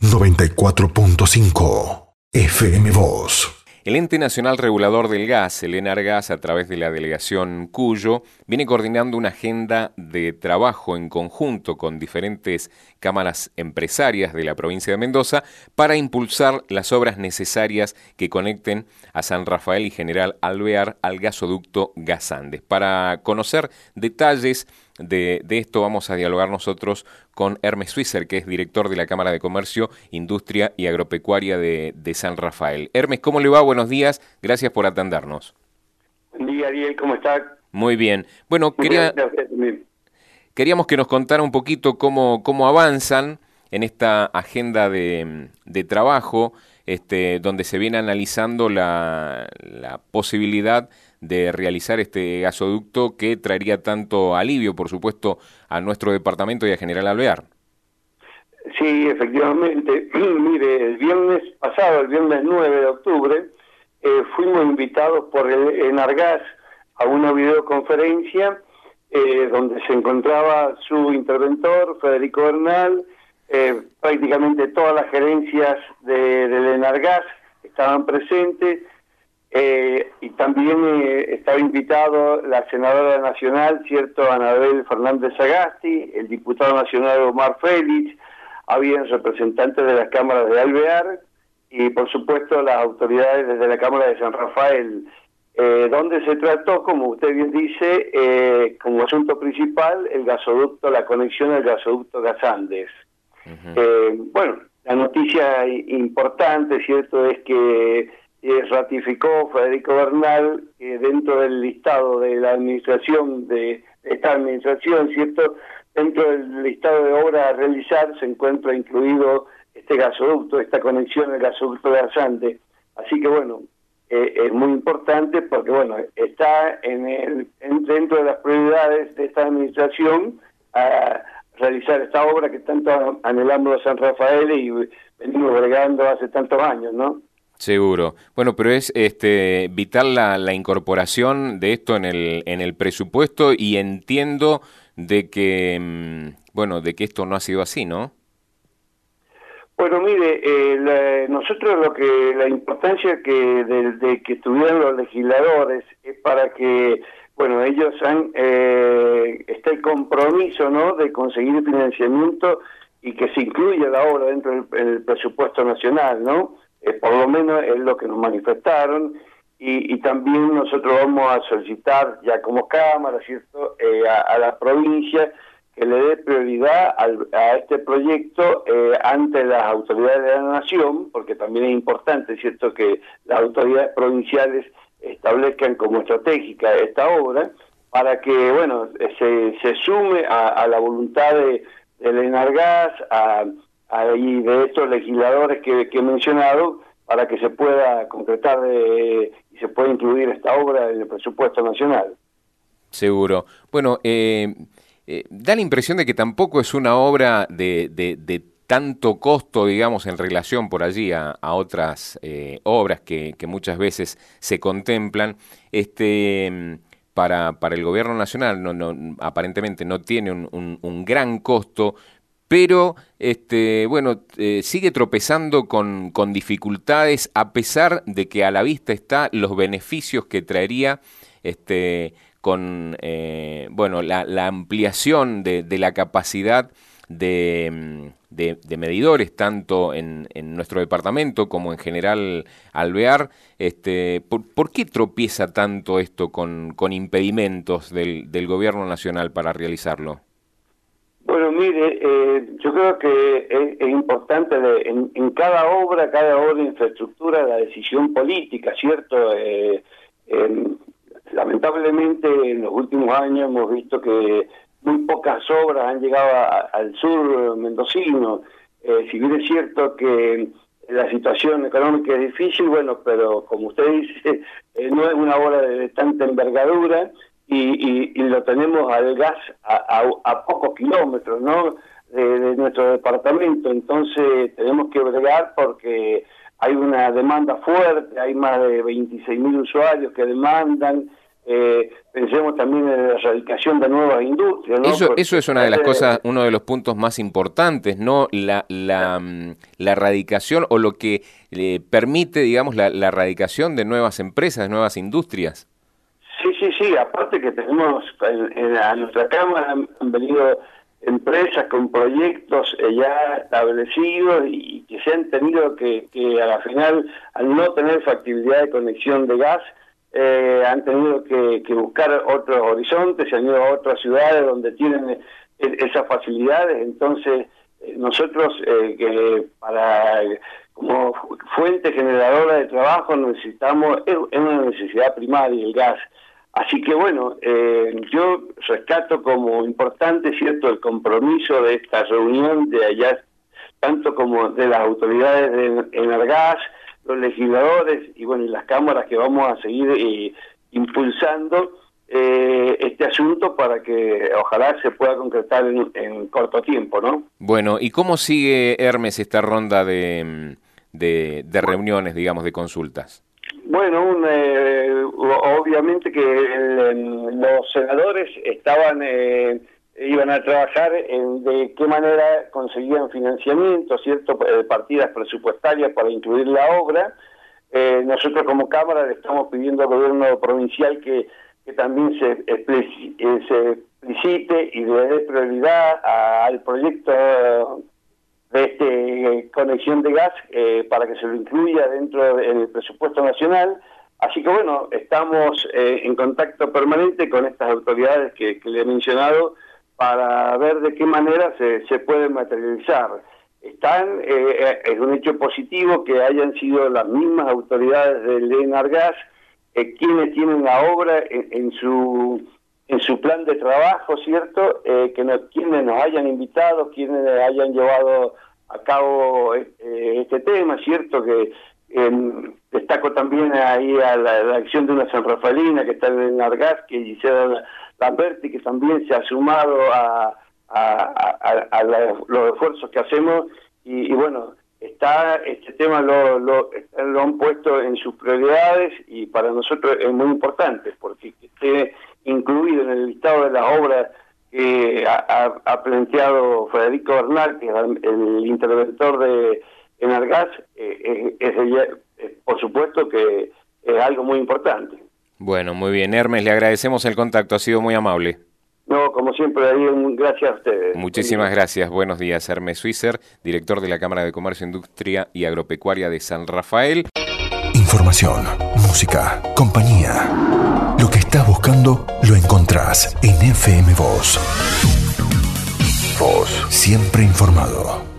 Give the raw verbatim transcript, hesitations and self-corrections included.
noventa y cuatro punto cinco F M Voz. El Ente Nacional Regulador del Gas, el ENARGAS, a través de la delegación Cuyo, viene coordinando una agenda de trabajo en conjunto con diferentes cámaras empresarias de la provincia de Mendoza para impulsar las obras necesarias que conecten a San Rafael y General Alvear al gasoducto Gas Andes. Para conocer detalles de, de esto vamos a dialogar nosotros con Hermes Swisser, que es director de la Cámara de Comercio, Industria y Agropecuaria de, de San Rafael. Hermes, ¿cómo le va? Buenos días, gracias por atendernos. Buen día, Ariel, ¿cómo está? Muy bien. Bueno, Muy quería, bien. queríamos que nos contara un poquito cómo, cómo avanzan en esta agenda de, de trabajo, este, donde se viene analizando la, la posibilidad de realizar este gasoducto que traería tanto alivio, por supuesto, a nuestro departamento y a General Alvear. Sí, efectivamente. Mire, el viernes pasado, el viernes nueve de octubre, eh, fuimos invitados por el ENARGAS a una videoconferencia eh, donde se encontraba su interventor, Federico Bernal, eh, prácticamente todas las gerencias de, del ENARGAS estaban presentes. Eh, y también eh, estaba invitado la senadora nacional, cierto, Anabel Fernández Sagasti, el diputado nacional Omar Félix, habían representantes de las cámaras de Alvear y por supuesto las autoridades desde la Cámara de San Rafael, eh, donde se trató, como usted bien dice, eh, como asunto principal, el gasoducto, la conexión al gasoducto Gas Andes. Uh-huh. eh, bueno, la noticia importante, cierto, es que Eh, ratificó Federico Bernal que eh, dentro del listado de la administración, de esta administración, ¿cierto? Dentro del listado de obras a realizar se encuentra incluido este gasoducto, esta conexión del gasoducto de Gas Andes. Así que bueno, eh, es muy importante porque bueno, está en el en, dentro de las prioridades de esta administración a realizar esta obra que tanto anhelamos a San Rafael y venimos bregando hace tantos años, ¿no? Seguro. Bueno, pero es este vital la, la incorporación de esto en el en el presupuesto y entiendo de que bueno de que esto no ha sido así, ¿no? Bueno, mire, eh, la, nosotros lo que la importancia que de, de que tuvieran los legisladores es para que bueno ellos han eh, está el compromiso, ¿no?, de conseguir financiamiento y que se incluya la obra dentro del el presupuesto nacional, ¿no? Eh, por lo menos es lo que nos manifestaron y, y también nosotros vamos a solicitar ya como Cámara, ¿cierto?, eh, a, a la provincia que le dé prioridad al, a este proyecto eh, ante las autoridades de la nación, porque también es importante, ¿cierto?, que las autoridades provinciales establezcan como estratégica esta obra para que, bueno, se, se sume a, a la voluntad de, del ENARGAS, a y de estos legisladores que, que he mencionado, para que se pueda concretar de, y se pueda incluir esta obra en el presupuesto nacional. Seguro. Bueno, eh, eh, da la impresión de que tampoco es una obra de, de, de tanto costo, digamos, en relación por allí a, a otras eh, obras que, que muchas veces se contemplan. Este... Para, para el gobierno nacional no, no, aparentemente no tiene un, un, un gran costo, pero este, bueno, eh, sigue tropezando con, con dificultades a pesar de que a la vista está los beneficios que traería este, con eh, bueno la, la ampliación de, de la capacidad de, de, de medidores, tanto en, en nuestro departamento como en General Alvear. Este, ¿por, ¿Por qué tropieza tanto esto con, con impedimentos del, del gobierno nacional para realizarlo? Bueno, mire, eh, yo creo que es, es importante de, en, en cada obra, cada obra de infraestructura, la decisión política, ¿cierto? Eh, eh, lamentablemente en los últimos años hemos visto que muy pocas obras han llegado a, al sur mendocino. Eh, si bien es cierto que la situación económica es difícil, bueno, pero como usted dice, eh, no es una obra de, de tanta envergadura y, y, y lo tenemos al gas a, a, a pocos kilómetros, ¿no?, de, de nuestro departamento. Entonces tenemos que bregar porque hay una demanda fuerte, hay más de veintiséis mil usuarios que demandan eh, pensemos también en la erradicación de nuevas industrias, ¿no? Eso, Porque, eso es una de las eh, cosas, uno de los puntos más importantes, ¿no? La, la, la erradicación o lo que le permite, digamos, la, la erradicación de nuevas empresas, nuevas industrias. Sí, sí, sí, aparte que tenemos, en, en, a nuestra Cámara han, han venido empresas con proyectos eh, ya establecidos y que se han tenido que, que a la final, al no tener factibilidad de conexión de gas, eh, han tenido que, que buscar otros horizontes, se han ido a otras ciudades donde tienen eh, esas facilidades. Entonces, eh, nosotros eh, que para como fuente generadora de trabajo necesitamos, es, es una necesidad primaria el gas. Así que bueno, eh, yo rescato como importante, cierto, el compromiso de esta reunión de allá, tanto como de las autoridades de Enargas, los legisladores y bueno, y las cámaras que vamos a seguir eh, impulsando eh, este asunto para que ojalá se pueda concretar en, en corto tiempo, ¿no? Bueno, ¿y cómo sigue, Hermes, esta ronda de, de, de reuniones, digamos, de consultas? Bueno, un, eh, obviamente que el, los senadores estaban eh, iban a trabajar en de qué manera conseguían financiamiento, cierto, partidas presupuestarias para incluir la obra. Eh, nosotros como Cámara le estamos pidiendo al gobierno provincial que, que también se, explici, eh, se explicite y le dé prioridad a, al proyecto de este conexión de gas eh, para que se lo incluya dentro del presupuesto nacional. Así que bueno, estamos eh, en contacto permanente con estas autoridades que, que le he mencionado para ver de qué manera se, se puede materializar. Están, eh, es un hecho positivo que hayan sido las mismas autoridades del Enargas eh, quienes tienen la obra en, en su en su plan de trabajo, ¿cierto? Eh, que nos, quienes nos hayan invitado, quienes hayan llevado a cabo eh, este tema, ¿cierto? Que eh, destaco también ahí a la, la acción de una San Rafaelina que está en Enargas, que Gisela Lamberti, que también se ha sumado a, a, a, a la, los esfuerzos que hacemos, y, y bueno, está este tema lo, lo, lo han puesto en sus prioridades y para nosotros es muy importante, porque que esté incluido en el listado de las obras que ha, ha planteado Federico Bernal, que es el interventor de Enargas, eh, es, es, es, por supuesto que es algo muy importante. Bueno, muy bien. Hermes, le agradecemos el contacto, ha sido muy amable. No, como siempre, gracias a ustedes. Muchísimas gracias. Buenos días, Hermes Swisser, director de la Cámara de Comercio, Industria y Agropecuaria de San Rafael. Información, música, compañía. Lo que estás buscando lo encontrás en F M Voz. Voz. Siempre informado.